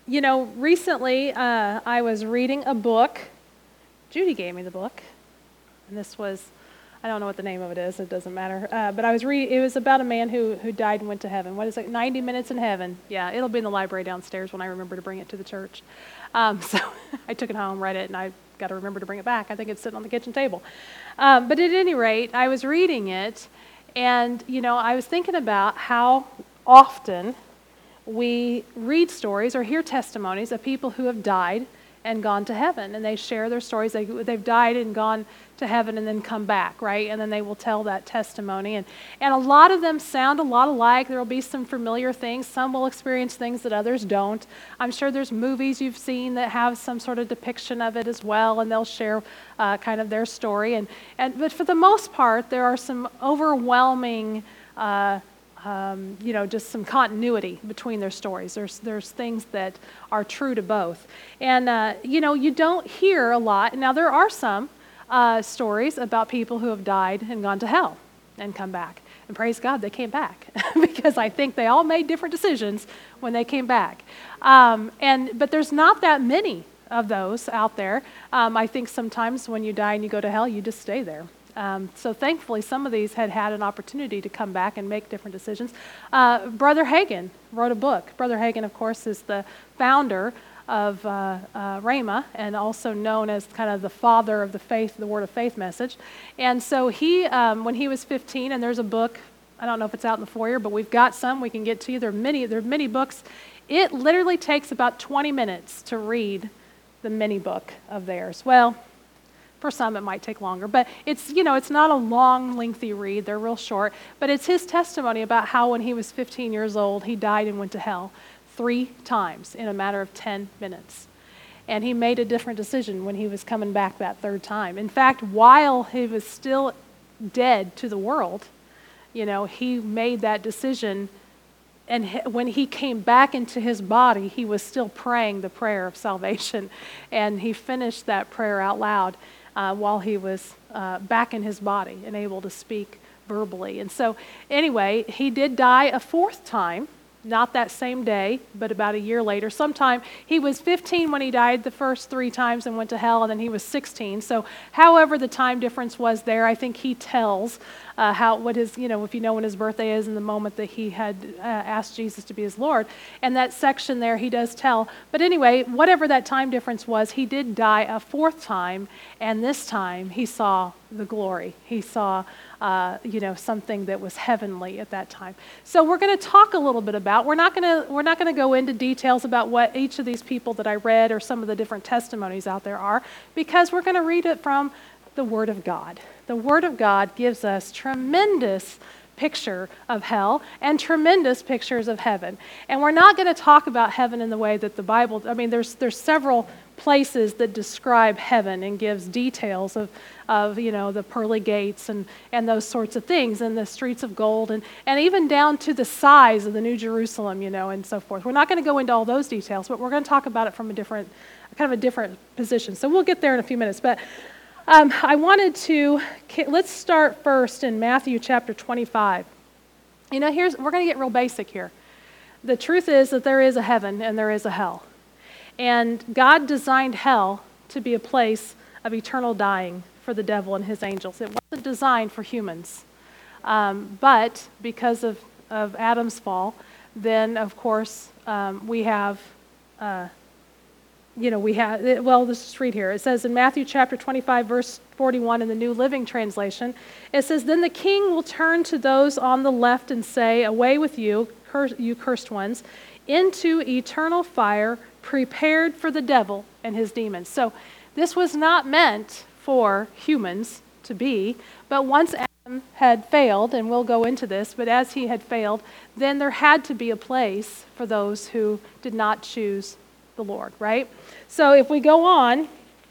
Recently I was reading a book. Judy gave me the book, and this was, I don't know what the name of it is, it doesn't matter, but I was reading, it was about a man who died and went to heaven. What is it, 90 Minutes in Heaven? Yeah, it'll be in the library downstairs when I remember to bring it to the church. So I took it home, read it, and I got to remember to bring it back. I think it's sitting on the kitchen table. But at any rate, I was reading it, and, I was thinking about how often we read stories or hear testimonies of people who have died and gone to heaven, and they share their stories. They've died and gone to heaven and then come back, right? And then they will tell that testimony. And a lot of them sound a lot alike. There will be some familiar things. Some will experience things that others don't. I'm sure there's movies you've seen that have some sort of depiction of it as well, and they'll share kind of their story. But for the most part, there are some overwhelming just some continuity between their stories. There's things that are true to both. And, you don't hear a lot. Now, there are some stories about people who have died and gone to hell and come back. And praise God, they came back because I think they all made different decisions when they came back. But there's not that many of those out there. I think sometimes when you die and you go to hell, you just stay there. So thankfully, some of these had an opportunity to come back and make different decisions. Brother Hagin wrote a book. Brother Hagin, of course, is the founder of Rhema, and also known as kind of the father of the faith, the Word of Faith message. And so he, when he was 15, and there's a book, I don't know if it's out in the foyer, but we've got some we can get to you. There are many books. It literally takes about 20 minutes to read the mini book of theirs. Well, for some, it might take longer, but it's not a long, lengthy read. They're real short, but it's his testimony about how when he was 15 years old, he died and went to hell 3 times in a matter of 10 minutes. And he made a different decision when he was coming back that 3rd time. In fact, while he was still dead to the world, he made that decision. And when he came back into his body, he was still praying the prayer of salvation. And he finished that prayer out loud while he was back in his body and able to speak verbally. And so anyway, he did die a 4th time, not that same day, but about a year later. Sometime, he was 15 when he died the first 3 times and went to hell, and then he was 16. So however the time difference was there, I think he tells what his, if you know when his birthday is and the moment that he had asked Jesus to be his Lord. And that section there, he does tell. But anyway, whatever that time difference was, he did die a 4th time, and this time he saw the glory. He saw something that was heavenly at that time. So we're going to talk a little bit about, we're not going to go into details about what each of these people that I read or some of the different testimonies out there are, because we're going to read it from the Word of God. The Word of God gives us tremendous picture of hell and tremendous pictures of heaven. And we're not going to talk about heaven in the way that the Bible, there's several places that describe heaven and gives details of the pearly gates and those sorts of things, and the streets of gold, and even down to the size of the New Jerusalem, and so forth. We're not going to go into all those details, but we're going to talk about it from a different position. So we'll get there in a few minutes. But let's start first in Matthew chapter 25. We're going to get real basic here. The truth is that there is a heaven and there is a hell. And God designed hell to be a place of eternal dying for the devil and his angels. It wasn't designed for humans. But because of Adam's fall, then of course let's just read here. It says in Matthew chapter 25, verse 41 in the New Living Translation, it says, "Then the king will turn to those on the left and say, 'Away with you, you cursed ones, into eternal fire prepared for the devil and his demons.'" So this was not meant for humans to be, but once Adam had failed, and we'll go into this, but as he had failed, then there had to be a place for those who did not choose the Lord, right? So if we go on,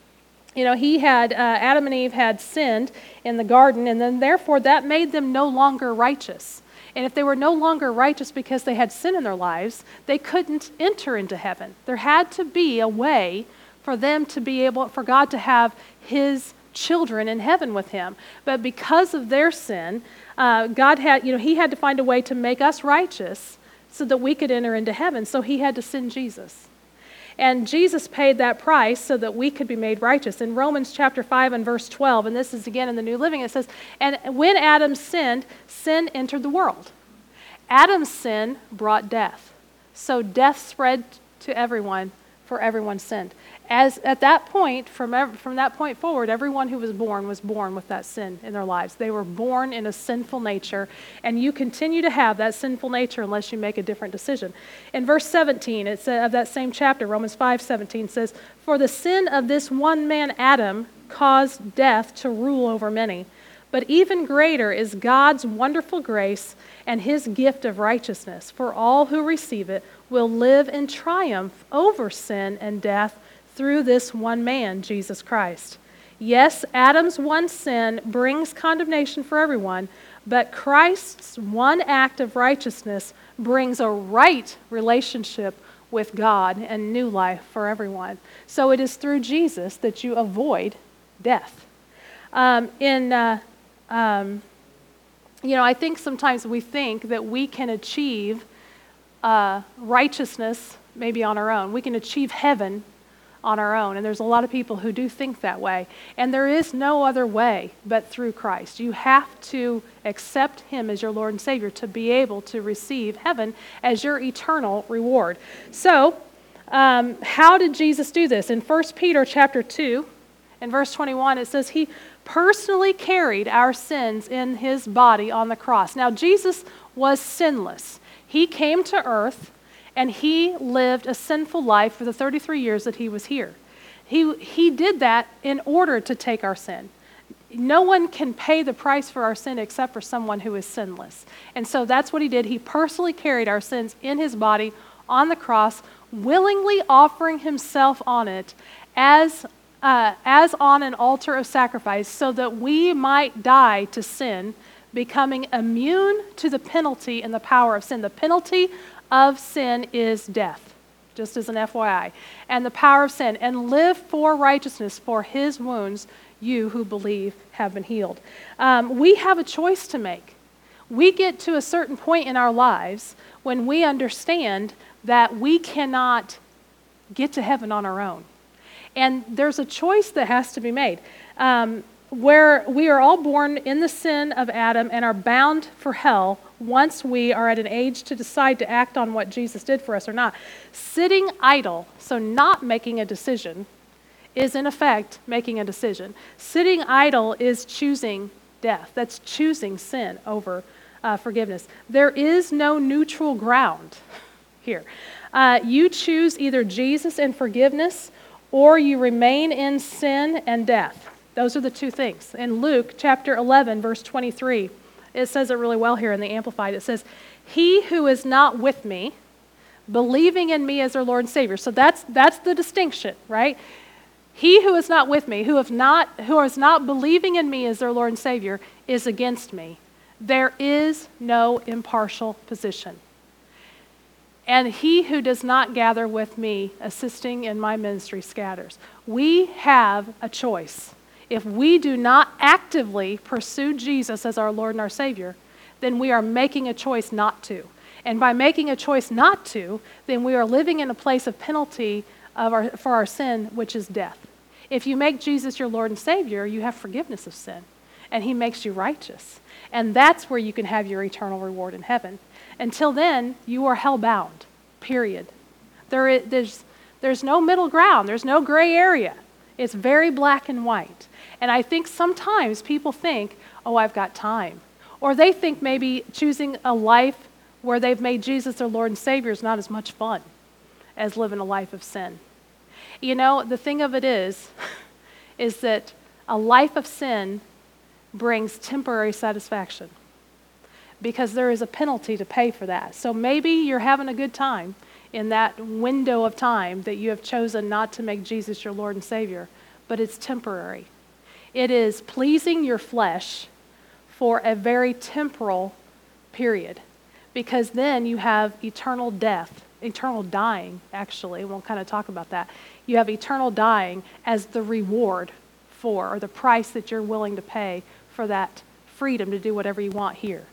Adam and Eve had sinned in the garden, and then therefore that made them no longer righteous. And if they were no longer righteous because they had sin in their lives, they couldn't enter into heaven. There had to be a way for them to be able, for God to have his children in heaven with him. But because of their sin, God had, he had to find a way to make us righteous so that we could enter into heaven. So he had to send Jesus. And Jesus paid that price so that we could be made righteous. In Romans chapter 5 and verse 12, and this is again in the New Living, it says, and when Adam sinned, sin entered the world. Adam's sin brought death. So death spread to everyone, for everyone sinned. As at that point, from that point forward, everyone who was born with that sin in their lives. They were born in a sinful nature, and you continue to have that sinful nature unless you make a different decision. In verse 17, it says, of that same chapter, Romans 5:17 says, "For the sin of this one man, Adam, caused death to rule over many. But even greater is God's wonderful grace and his gift of righteousness. For all who receive it will live in triumph over sin and death through this one man, Jesus Christ. Yes, Adam's one sin brings condemnation for everyone, but Christ's one act of righteousness brings a right relationship with God and new life for everyone. So it is through Jesus that you avoid death." I think sometimes we think that we can achieve righteousness maybe on our own. We can achieve heaven on our own. And there's a lot of people who do think that way. And there is no other way but through Christ. You have to accept him as your Lord and Savior to be able to receive heaven as your eternal reward. So, how did Jesus do this? In 1 Peter chapter 2, in verse 21, it says, he personally carried our sins in his body on the cross. Now, Jesus was sinless. He came to earth, and he lived a sinful life for the 33 years that he was here. He did that in order to take our sin. No one can pay the price for our sin except for someone who is sinless. And so that's what he did. He personally carried our sins in his body on the cross, willingly offering himself on it as on an altar of sacrifice, so that we might die to sin, becoming immune to the penalty and the power of sin. The penalty of sin is death, just as an FYI, and the power of sin, and live for righteousness. For his wounds, you who believe have been healed. We have a choice to make. We get to a certain point in our lives when we understand that we cannot get to heaven on our own. And there's a choice that has to be made, where we are all born in the sin of Adam and are bound for hell once we are at an age to decide to act on what Jesus did for us or not. Sitting idle, so not making a decision, is in effect making a decision. Sitting idle is choosing death. That's choosing sin over forgiveness. There is no neutral ground here. You choose either Jesus and forgiveness, or you remain in sin and death. Those are the two things. In Luke chapter 11, verse 23, it says it really well here in the Amplified. It says, "He who is not with me, believing in me as their Lord and Savior." So that's the distinction, right? He who is not with me, who is not believing in me as their Lord and Savior, is against me. There is no impartial position. "And he who does not gather with me, assisting in my ministry, scatters." We have a choice. If we do not actively pursue Jesus as our Lord and our Savior, then we are making a choice not to. And by making a choice not to, then we are living in a place of penalty for our sin, which is death. If you make Jesus your Lord and Savior, you have forgiveness of sin, and he makes you righteous. And that's where you can have your eternal reward in heaven. Until then, you are hell-bound, period. There's no middle ground. There's no gray area. It's very black and white. And I think sometimes people think, oh, I've got time. Or they think maybe choosing a life where they've made Jesus their Lord and Savior is not as much fun as living a life of sin. You know, the thing of it is that a life of sin brings temporary satisfaction, because there is a penalty to pay for that. So maybe you're having a good time in that window of time that you have chosen not to make Jesus your Lord and Savior, but it's temporary. It is pleasing your flesh for a very temporal period, because then you have eternal death, eternal dying, actually. We'll kind of talk about that. You have eternal dying as the reward for, or the price that you're willing to pay for that freedom to do whatever you want here.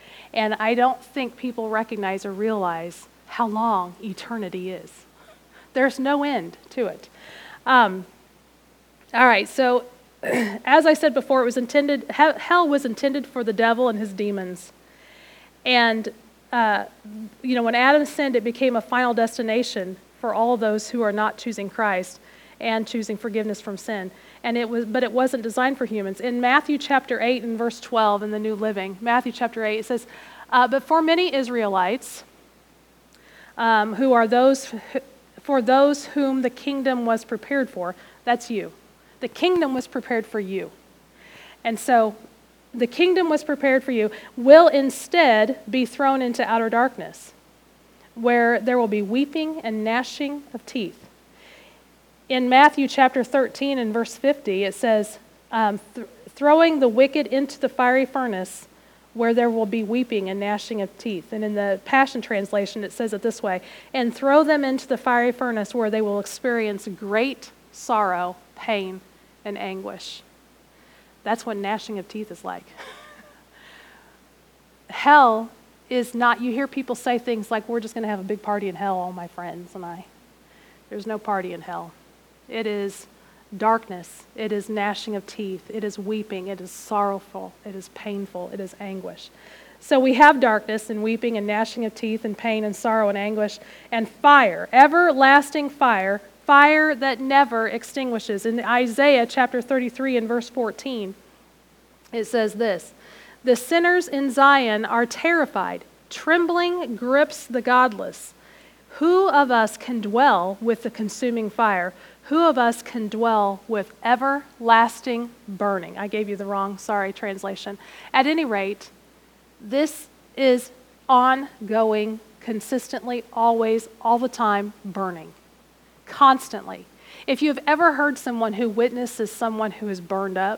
And I don't think people recognize or realize how long eternity is. There's no end to it. All right, so as I said before, hell was intended for the devil and his demons. And, when Adam sinned, it became a final destination for all those who are not choosing Christ and choosing forgiveness from sin. But it wasn't designed for humans. In Matthew chapter 8 and verse 12 in the New Living, Matthew chapter 8, it says, but for many Israelites, for those whom the kingdom was prepared for, that's you. The kingdom was prepared for you. And so the kingdom was prepared for you, will instead be thrown into outer darkness, where there will be weeping and gnashing of teeth. In Matthew chapter 13 and verse 50, it says, throwing the wicked into the fiery furnace, where there will be weeping and gnashing of teeth. And in the Passion Translation, it says it this way, and throw them into the fiery furnace, where they will experience great sorrow, pain, and anguish. That's what gnashing of teeth is like. Hell is not, you hear people say things like, we're just going to have a big party in hell, all my friends and I. There's no party in hell. It is darkness. It is gnashing of teeth. It is weeping. It is sorrowful. It is painful. It is anguish. So we have darkness and weeping and gnashing of teeth and pain and sorrow and anguish and fire, everlasting fire, fire that never extinguishes. In Isaiah chapter 33 and verse 14, it says this, the sinners in Zion are terrified. Trembling grips the godless. Who of us can dwell with the consuming fire? Who of us can dwell with everlasting burning? I gave you the wrong, translation. At any rate, this is ongoing, consistently, always, all the time, burning. Constantly. If you've ever heard someone who witnesses someone who is burned up,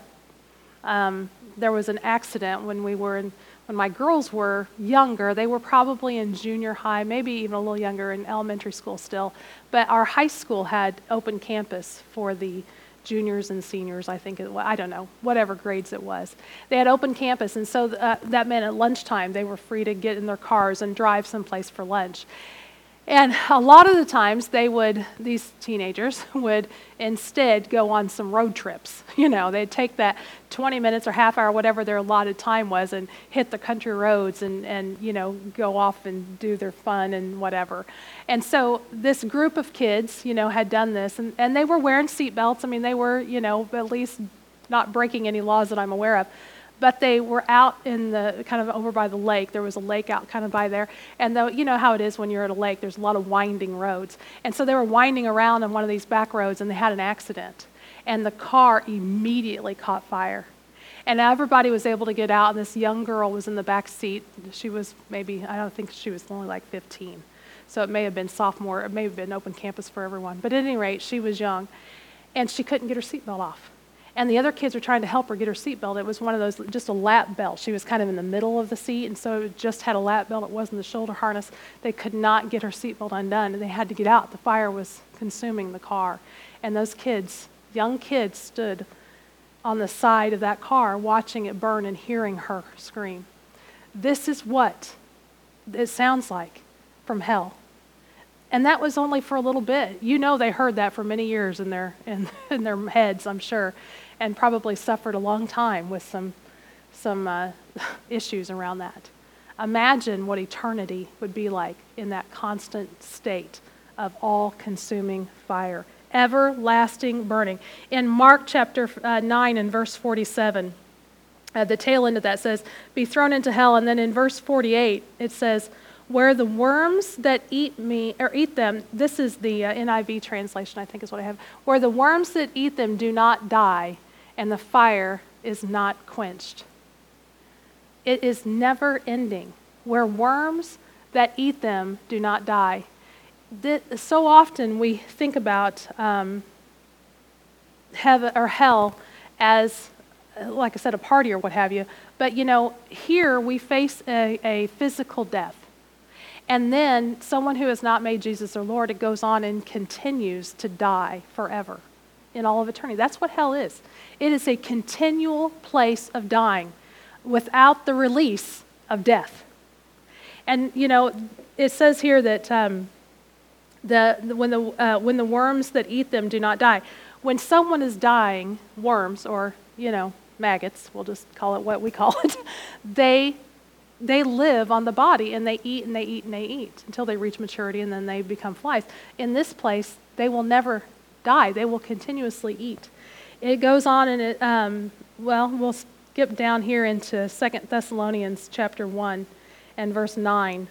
there was an accident when my girls were younger. They were probably in junior high, maybe even a little younger, in elementary school still. But our high school had open campus for the juniors and seniors, I think it was. I don't know, whatever grades it was. They had open campus, and so that meant at lunchtime they were free to get in their cars and drive someplace for lunch. And a lot of the times these teenagers would instead go on some road trips. They'd take that 20 minutes or half hour, whatever their allotted time was, and hit the country roads and go off and do their fun and whatever. And so this group of kids, had done this, and they were wearing seatbelts. I mean, they were, at least not breaking any laws that I'm aware of. But they were out in the, kind of over by the lake. There was a lake out kind of by there. And though, you know how it is when you're at a lake, there's a lot of winding roads. And so they were winding around on one of these back roads, and they had an accident. And the car immediately caught fire. And everybody was able to get out, and this young girl was in the back seat. She was maybe, I don't think she was only like 15. So it may have been sophomore, it may have been open campus for everyone. But at any rate, she was young, and she couldn't get her seatbelt off. And the other kids were trying to help her get her seatbelt. It was one of those, just a lap belt. She was kind of in the middle of the seat, and so it just had a lap belt. It wasn't the shoulder harness. They could not get her seatbelt undone, and they had to get out. The fire was consuming the car. And those kids, young kids, stood on the side of that car watching it burn and hearing her scream. This is what it sounds like from hell. And that was only for a little bit. They heard that for many years in their heads, I'm sure, and probably suffered a long time with some issues around that. Imagine what eternity would be like in that constant state of all-consuming fire, everlasting burning. In Mark chapter 9 and verse 47, the tail end of that says, be thrown into hell. And then in verse 48, it says, where the worms that eat them, this is the NIV translation, I think is what I have, where the worms that eat them do not die, and the fire is not quenched. It is never ending. Where worms that eat them do not die. So often we think about heaven or hell as, like I said, a party or what have you. But here we face a physical death. And then someone who has not made Jesus their Lord, it goes on and continues to die forever in all of eternity. That's what hell is. It is a continual place of dying without the release of death. And, it says here that When the worms that eat them do not die. When someone is dying, worms or maggots, we'll just call it what we call it, they live on the body and they eat and they eat and they eat until they reach maturity and then they become flies. In this place, they will never die. They will continuously eat. It goes on and we'll skip down here into 2 Thessalonians chapter 1 and verse 9.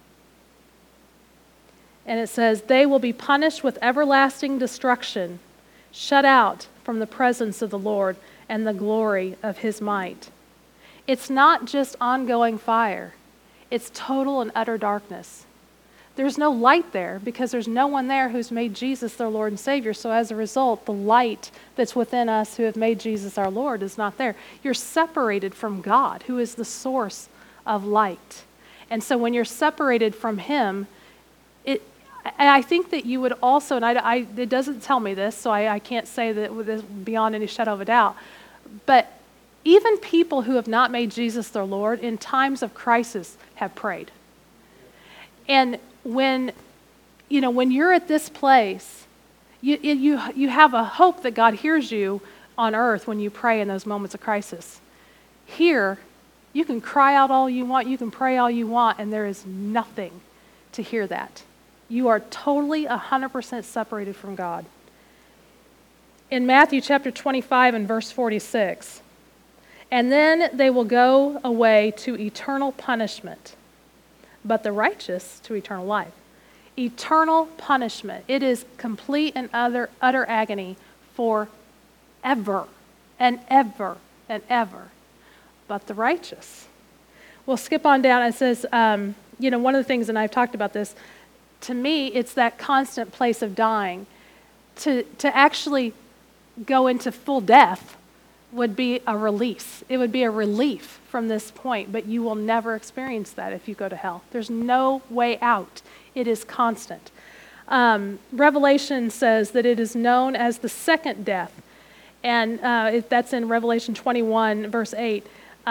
And it says, they will be punished with everlasting destruction, shut out from the presence of the Lord and the glory of his might. It's not just ongoing fire. It's total and utter darkness. There's no light there because there's no one there who's made Jesus their Lord and Savior. So as a result, the light that's within us who have made Jesus our Lord is not there. You're separated from God, who is the source of light. And so when you're separated from him, I think that you would also, and it doesn't tell me this, so I can't say that beyond any shadow of a doubt, but even people who have not made Jesus their Lord in times of crisis have prayed. And when you're at this place, you have a hope that God hears you on earth when you pray in those moments of crisis. Here, you can cry out all you want, you can pray all you want, and there is nothing to hear that. You are totally 100% separated from God. In Matthew chapter 25 and verse 46, and then they will go away to eternal punishment, but the righteous to eternal life. Eternal punishment. It is complete and utter agony forever and ever and ever. But the righteous. We'll skip on down. It says, one of the things, and I've talked about this, to me, it's that constant place of dying. To actually go into full death would be a release. It would be a relief from this point, but you will never experience that if you go to hell. There's no way out. It is constant. Revelation says that it is known as the second death, and that's in Revelation 21, verse 8.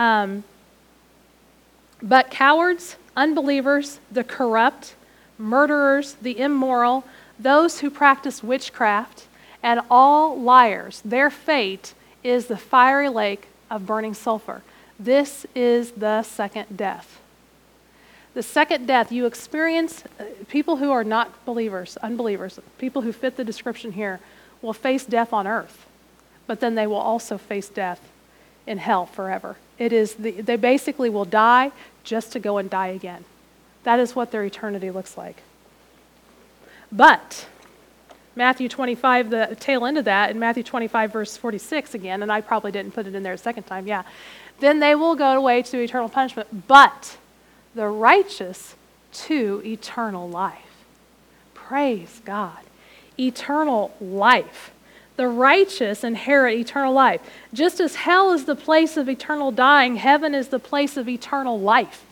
But cowards, unbelievers, the corrupt, murderers, the immoral, those who practice witchcraft, and all liars, their fate is the fiery lake of burning sulfur. This is the second death. The second death, you experience, people who are not believers, unbelievers, people who fit the description here, will face death on earth, but then they will also face death in hell forever. They basically will die just to go and die again. That is what their eternity looks like. But Matthew 25, the tail end of that, in Matthew 25, verse 46 again, and I probably didn't put it in there a second time, yeah. Then they will go away to eternal punishment, but the righteous to eternal life. Praise God. Eternal life. The righteous inherit eternal life. Just as hell is the place of eternal dying, heaven is the place of eternal life.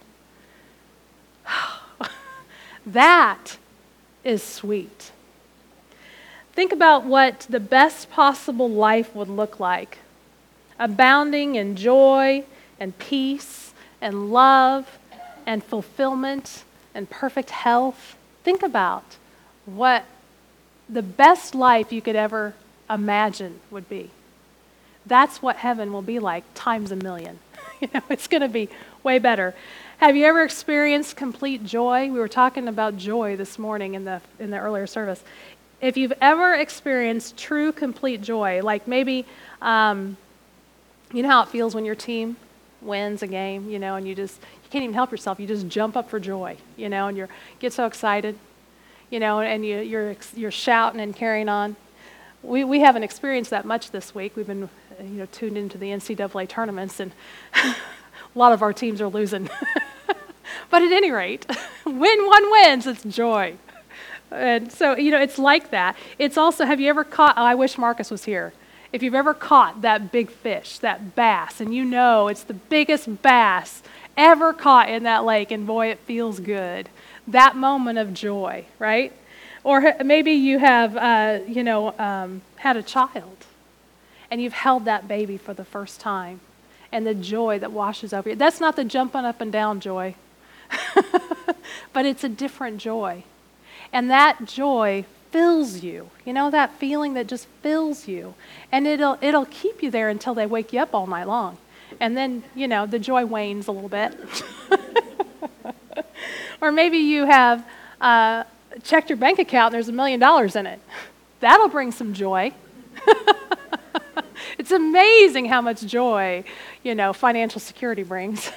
That is sweet. Think about what the best possible life would look like. Abounding in joy and peace and love and fulfillment and perfect health. Think about what the best life you could ever imagine would be. That's what heaven will be like times a million. It's going to be way better. Have you ever experienced complete joy? We were talking about joy this morning in the earlier service. If you've ever experienced true complete joy, like maybe, you know how it feels when your team wins a game, and you can't even help yourself. You just jump up for joy, and you get so excited, and you're shouting and carrying on. We haven't experienced that much this week. We've been, tuned into the NCAA tournaments, and a lot of our teams are losing. But at any rate, when one wins, it's joy. And so, it's like that. It's also, have you ever caught, I wish Marcus was here. If you've ever caught that big fish, that bass, and it's the biggest bass ever caught in that lake, and boy, it feels good. That moment of joy, right? Or maybe you have, had a child, and you've held that baby for the first time, and the joy that washes over you. That's not the jumping up and down joy, but it's a different joy. And that joy fills you. You know, that feeling that just fills you. And it'll keep you there until they wake you up all night long. And then, the joy wanes a little bit. Or maybe you have checked your bank account and there's $1 million in it. That'll bring some joy. It's amazing how much joy, financial security brings.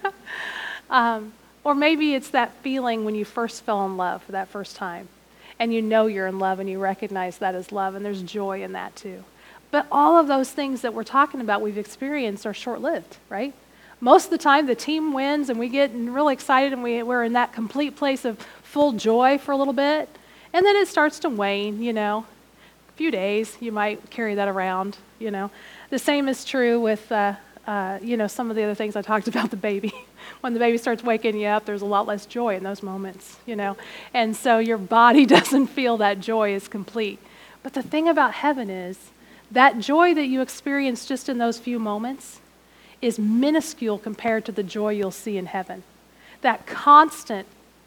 Or maybe it's that feeling when you first fell in love for that first time. And you're in love and you recognize that as love, and there's joy in that too. But all of those things that we're talking about, we've experienced, are short-lived, right? Most of the time, the team wins and we get really excited and we're in that complete place of full joy for a little bit. And then it starts to wane, A few days, you might carry that around, The same is true with, some of the other things I talked about, the baby. When the baby starts waking you up, there's a lot less joy in those moments, And so your body doesn't feel that joy is complete. But the thing about heaven is that joy that you experience just in those few moments is minuscule compared to the joy you'll see in heaven. That constant,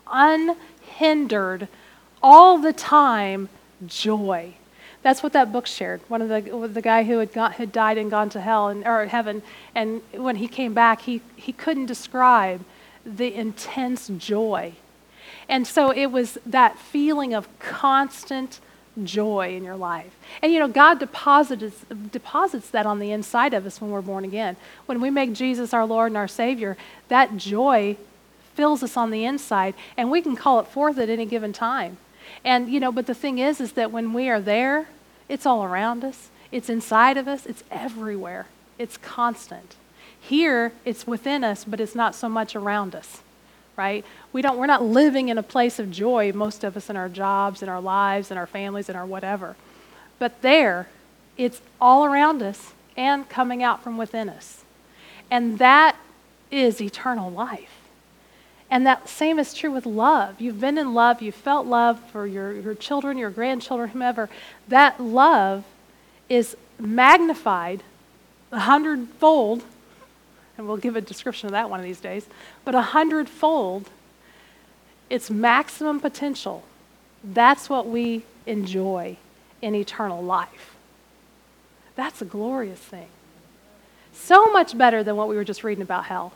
unhindered, all the time joy. That's what that book shared. One of the guy who had died and gone to hell or heaven, and when he came back, he couldn't describe the intense joy. And so it was that feeling of constant joy in your life. And God deposits that on the inside of us when we're born again. When we make Jesus our Lord and our Savior, that joy fills us on the inside, and we can call it forth at any given time. And, but the thing is that when we are there, it's all around us. It's inside of us. It's everywhere. It's constant. Here, it's within us, but it's not so much around us, right? We're not living in a place of joy, most of us, in our jobs, in our lives, in our families, in our whatever. But there, it's all around us and coming out from within us. And that is eternal life. And that same is true with love. You've been in love, you've felt love for your children, your grandchildren, whomever. That love is magnified 100-fold, and we'll give a description of that one of these days, but 100-fold, its maximum potential. That's what we enjoy in eternal life. That's a glorious thing. So much better than what we were just reading about hell.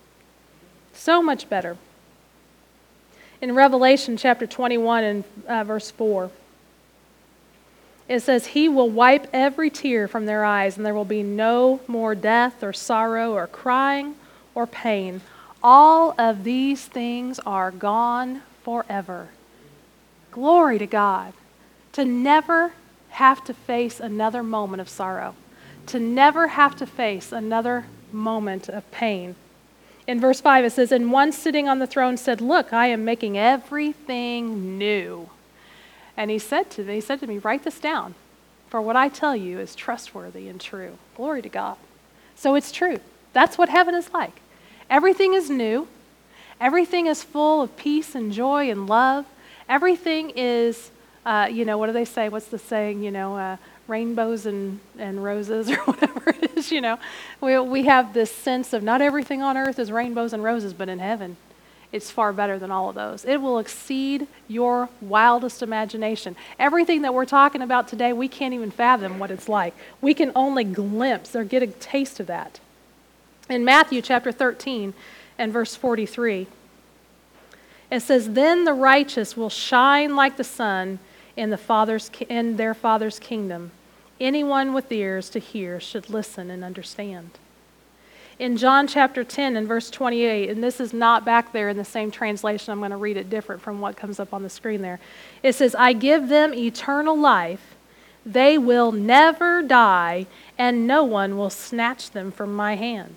So much better. In Revelation chapter 21 and verse 4, it says, "He will wipe every tear from their eyes, and there will be no more death or sorrow or crying or pain. All of these things are gone forever." Glory to God. To never have to face another moment of sorrow. To never have to face another moment of pain. In verse 5 it says, "And one sitting on the throne said, 'Look, I am making everything new.' And he said to me, 'Write this down, for what I tell you is trustworthy and true.'" Glory to God. So it's true. That's what heaven is like. Everything is new. Everything is full of peace and joy and love. Everything is, what do they say? What's the saying? Rainbows and roses or whatever it is, We have this sense of not everything on earth is rainbows and roses, but in heaven, it's far better than all of those. It will exceed your wildest imagination. Everything that we're talking about today, we can't even fathom what it's like. We can only glimpse or get a taste of that. In Matthew chapter 13 and verse 43, it says, "Then the righteous will shine like the sun in their Father's kingdom. Anyone with ears to hear should listen and understand." In John chapter 10 and verse 28, and this is not back there in the same translation, I'm going to read it different from what comes up on the screen there. It says, "I give them eternal life. They will never die, and no one will snatch them from my hand."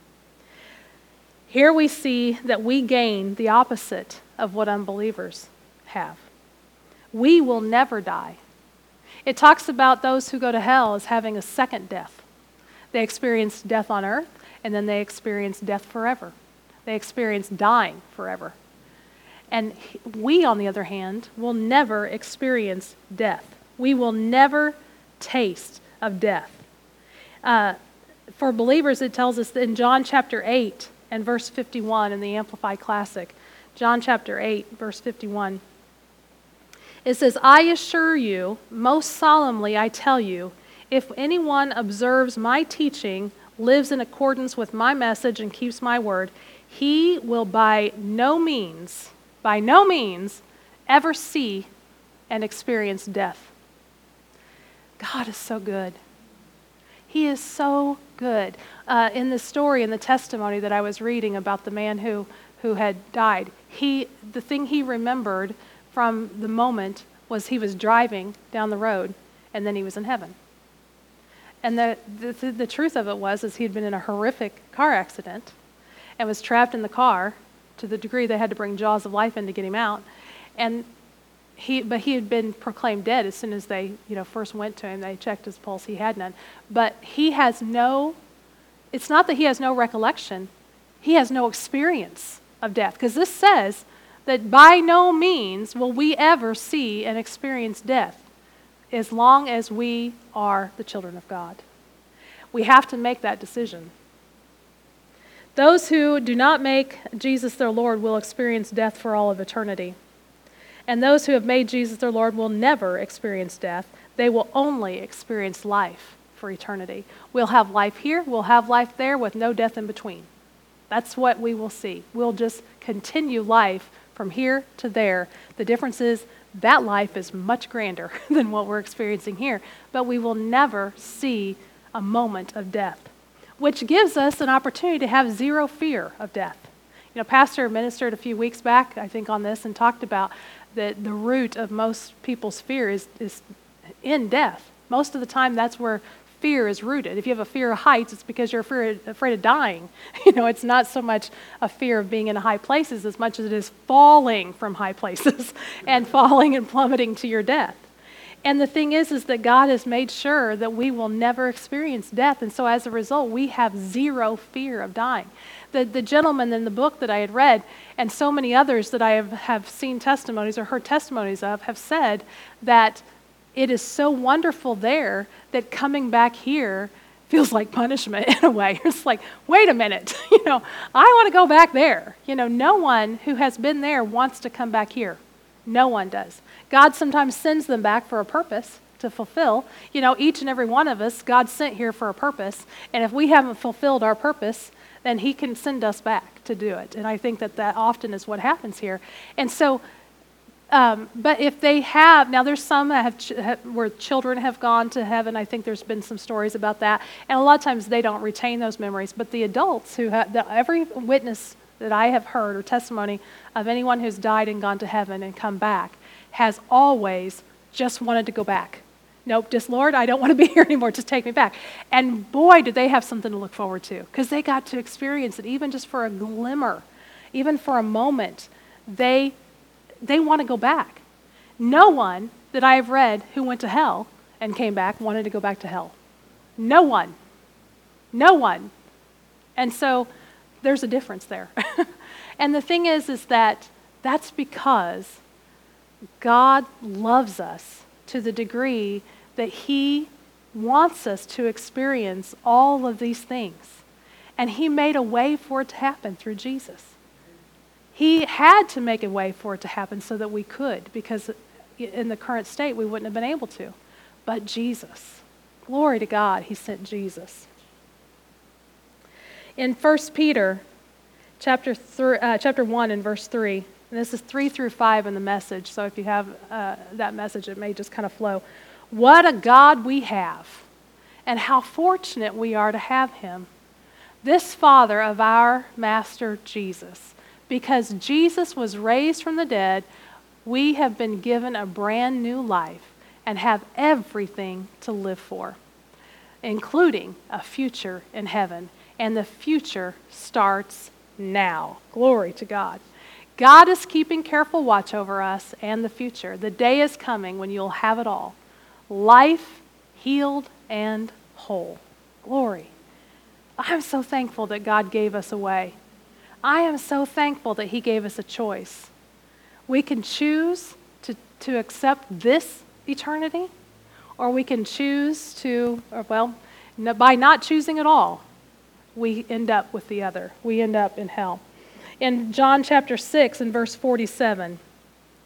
Here we see that we gain the opposite of what unbelievers have. We will never die. It talks about those who go to hell as having a second death. They experience death on earth, and then they experience death forever. They experience dying forever. And we, on the other hand, will never experience death. We will never taste of death. For believers, it tells us in John chapter 8 and verse 51 in the Amplified Classic, John chapter 8, verse 51, It says, I assure you, most solemnly I tell you, if anyone observes my teaching, lives in accordance with my message, and keeps my word, he will by no means, ever see and experience death. God is so good. He is so good. In the story, in the testimony that I was reading about the man who had died, the thing he remembered from the moment was he was driving down the road, and then he was in heaven. And the truth of it was he had been in a horrific car accident and was trapped in the car to the degree they had to bring jaws of life in to get him out. But he had been proclaimed dead as soon as they first went to him. They checked his pulse. He had none. But it's not that he has no recollection. He has no experience of death. Because this says that by no means will we ever see and experience death as long as we are the children of God. We have to make that decision. Those who do not make Jesus their Lord will experience death for all of eternity. And those who have made Jesus their Lord will never experience death. They will only experience life for eternity. We'll have life here, we'll have life there with no death in between. That's what we will see. We'll just continue life from here to there. The difference is that life is much grander than what we're experiencing here, but we will never see a moment of death, which gives us an opportunity to have zero fear of death. Pastor ministered a few weeks back, I think, on this and talked about that the root of most people's fear is in death. Most of the time, that's where fear is rooted. If you have a fear of heights, it's because you're afraid of dying. It's not so much a fear of being in high places as much as it is falling from high places and falling and plummeting to your death. And the thing is that God has made sure that we will never experience death. And so as a result, we have zero fear of dying. The gentleman in the book that I had read, and so many others that I have seen testimonies or heard testimonies of, have said that it is so wonderful there that coming back here feels like punishment in a way. It's like, wait a minute, I want to go back there. No one who has been there wants to come back here. No one does. God sometimes sends them back for a purpose to fulfill. Each and every one of us, God sent here for a purpose. And if we haven't fulfilled our purpose, then he can send us back to do it. And I think that often is what happens here. And so, but if they have, now there's some that where children have gone to heaven. I think there's been some stories about that. And a lot of times they don't retain those memories. But the adults who have, every witness that I have heard or testimony of anyone who's died and gone to heaven and come back has always just wanted to go back. Nope, just Lord, I don't want to be here anymore. Just take me back. And boy, did they have something to look forward to, because they got to experience it even just for a glimmer, even for a moment. They want to go back. No one that I have read who went to hell and came back wanted to go back to hell. No one. No one. And so there's a difference there. And the thing is that that's because God loves us to the degree that he wants us to experience all of these things. And he made a way for it to happen through Jesus. He had to make a way for it to happen so that we could, because in the current state we wouldn't have been able to. But Jesus, glory to God, he sent Jesus. In 1 Peter chapter 1 and verse 3, and this is 3 through 5 in the Message, so if you have that message, it may just kind of flow. What a God we have, and how fortunate we are to have him. This Father of our Master Jesus. Because Jesus was raised from the dead, we have been given a brand new life and have everything to live for, including a future in heaven. And the future starts now. Glory to God. God is keeping careful watch over us and the future. The day is coming when you'll have it all. Life, healed, and whole. Glory. I'm so thankful that God gave us a way. I am so thankful that he gave us a choice. We can choose to accept this eternity, or we can choose to, by not choosing at all, we end up with the other. We end up in hell. In John chapter 6 and verse 47,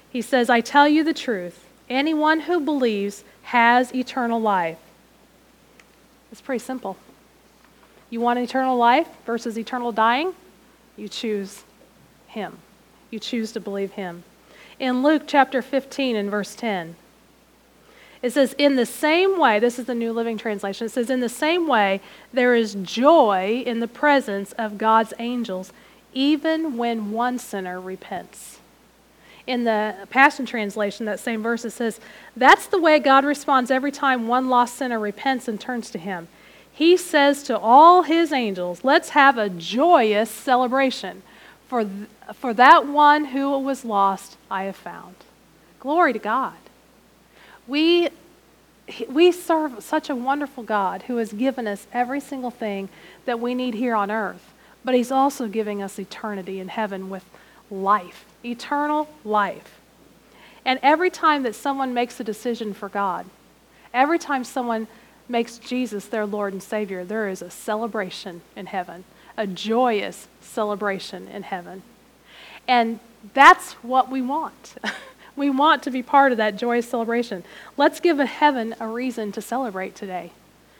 He says, I tell you the truth. Anyone who believes has eternal life. It's pretty simple. You want eternal life versus eternal dying? You choose him. You choose to believe him. In Luke chapter 15 and verse 10, it says, in the same way, this is the New Living Translation, it says, in the same way, there is joy in the presence of God's angels, even when one sinner repents. In the Passion Translation, that same verse, it says, that's the way God responds every time one lost sinner repents and turns to him. He says to all his angels, let's have a joyous celebration. For that one who was lost, I have found. Glory to God. We serve such a wonderful God who has given us every single thing that we need here on earth, but he's also giving us eternity in heaven with life, eternal life. And every time that someone makes a decision for God, every time someone makes Jesus their Lord and Savior, there is a celebration in heaven, a joyous celebration in heaven. And that's what we want. We want to be part of that joyous celebration. Let's give heaven a reason to celebrate today.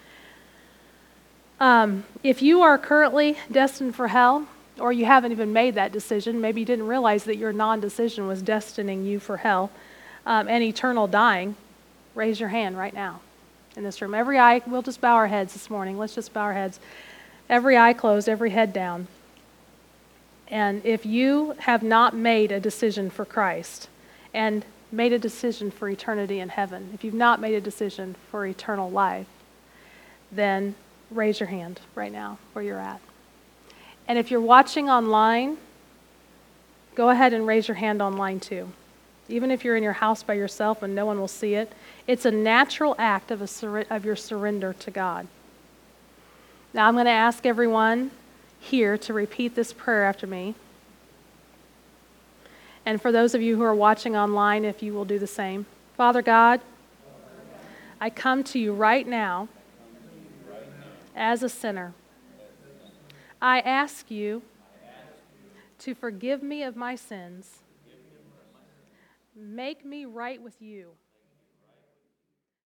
If you are currently destined for hell, or you haven't even made that decision, maybe you didn't realize that your non-decision was destining you for hell and eternal dying, raise your hand right now in this room. Every eye, we'll just bow our heads this morning. Let's just bow our heads. Every eye closed, every head down. And if you have not made a decision for Christ and made a decision for eternity in heaven, if you've not made a decision for eternal life, then raise your hand right now where you're at. And if you're watching online, go ahead and raise your hand online too. Even if you're in your house by yourself and no one will see it, it's a natural act of your surrender to God. Now I'm going to ask everyone here to repeat this prayer after me. And for those of you who are watching online, if you will do the same. Father God, I come to you right now as a sinner. I ask you to forgive me of my sins. Make me right with you.